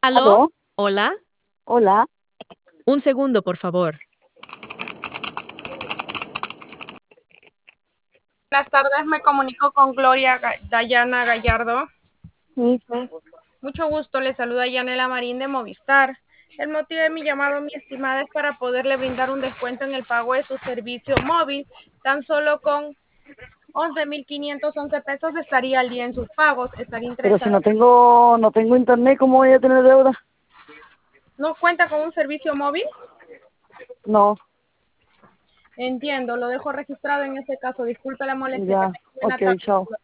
¿Aló? ¿Aló? ¿Hola? Hola. Un segundo, por favor. Buenas tardes, me comunico con Gloria Dayana Gallardo. Sí, sí. Mucho gusto, le saluda Yanela Marín de Movistar. El motivo de mi llamado, mi estimada, es para poderle brindar un descuento en el pago de su servicio móvil. Tan solo con 11,511 estaría al día en sus pagos. Estaría Pero si interesada. no tengo internet, ¿cómo voy a tener deuda? ¿No cuenta con un servicio móvil? No, Entiendo, lo dejo registrado en ese caso. Disculpe la molestia, que ya. tenga buena Ok, tarde. chao.